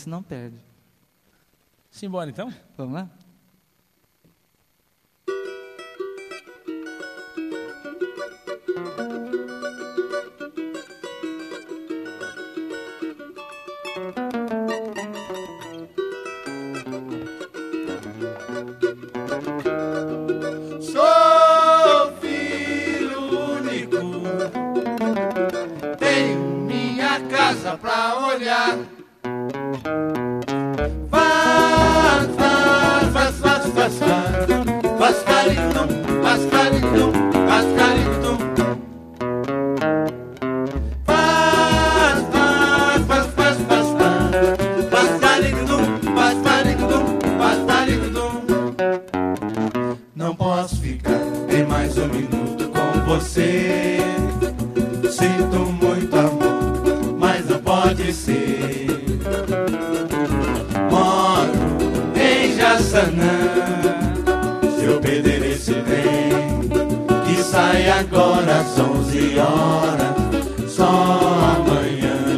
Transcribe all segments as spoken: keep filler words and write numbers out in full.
se não perde. Simbora então? Vamos lá? Sou filho único, tenho minha casa pra olhar. Faz, faz, faz, faz, faz, faz, faz carinho, faz carinho, faz carinho. Faz, faz, faz, faz, faz, faz, faz carinho, faz carinho, faz carinho. Não posso ficar nem mais um minuto com você. Sinto muito amor, mas não pode ser. Moro em Jaçanã. Se eu perder esse trem que sai agora às onze horas, só amanhã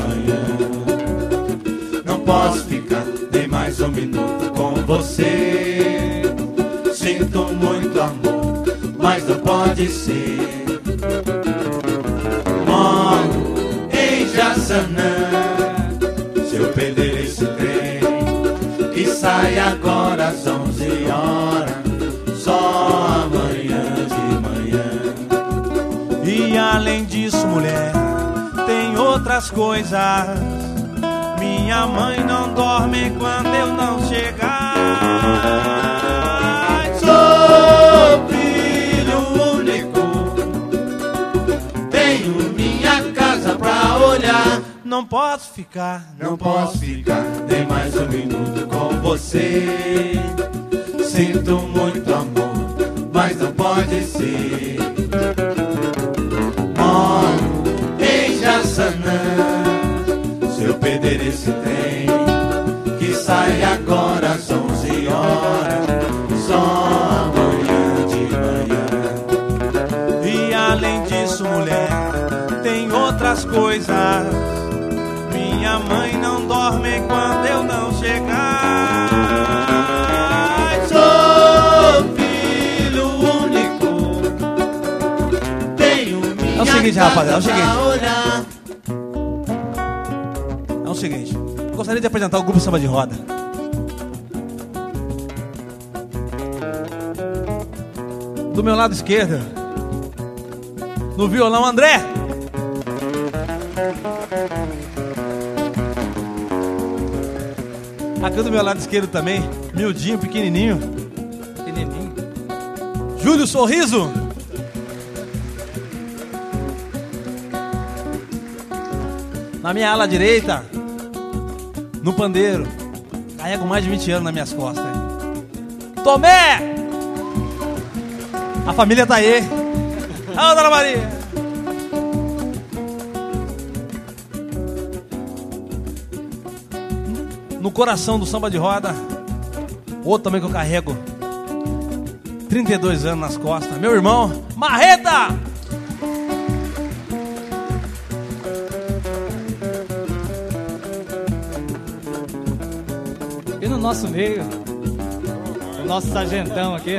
de manhã. Não posso ficar nem mais um minuto com você. Sinto muito amor, mas não pode ser. Moro em Jaçanã. Se eu perder esse trem que sai agora às onze horas, só amanhã de manhã. E além disso, mulher, tem outras coisas. Minha mãe não dorme quando eu não chegar. Sou filho único, tenho minha casa pra olhar. Não posso ficar, Não posso ficar nem mais um minuto com você. Sinto muito amor, mas não pode ser. Moro em Jaçanã. Se eu perder esse trem que sai agora às onze horas, só amanhã de manhã. e além disso, mulher, tem outras coisas. Minha mãe não dorme quando eu não chegar. Sou filho único, tenho minha É o seguinte, casa rapaziada, é o seguinte. pra olhar. É o seguinte, eu gostaria de apresentar o grupo Samba de Roda. Do meu lado esquerdo, no violão, André. Aqui do meu lado esquerdo também, miudinho, pequenininho, Pequenininho. Júlio Sorriso. Na minha ala direita, no pandeiro, carrego mais de vinte anos nas minhas costas. Tomé! A família tá aí. Alô, Dona Maria! No coração do samba de roda, outro também que eu carrego, trinta e dois anos nas costas, meu irmão, Marreta! E no nosso meio, o nosso sargentão aqui.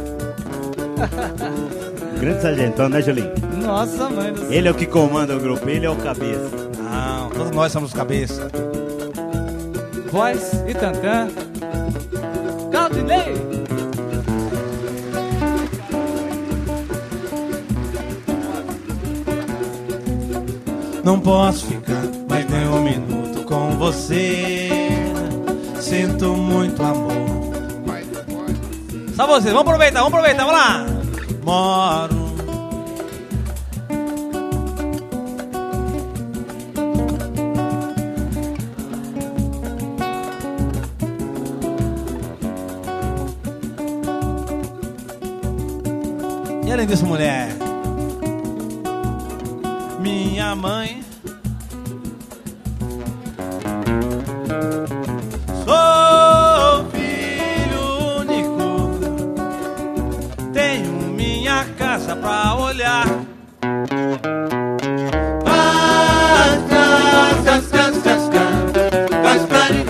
Grande sargentão, né, Julinho? Nossa, mãe do céu. Ele é o que comanda o grupo, ele é o cabeça. Não, todos nós somos cabeça. Voz e tantã. Claudinei! Não posso ficar mais nem um minuto com você. Sinto muito amor. Só você, vamos aproveitar, vamos aproveitar, vamos lá. Moro. E além disso, mulher, minha mãe, sou filho único, tenho minha casa pra olhar. Faz, faz, faz, faz, faz, faz carinho.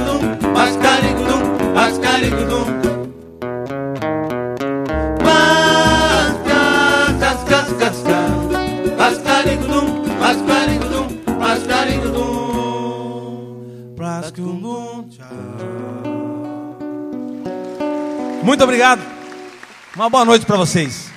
Muito obrigado. Uma boa noite para vocês.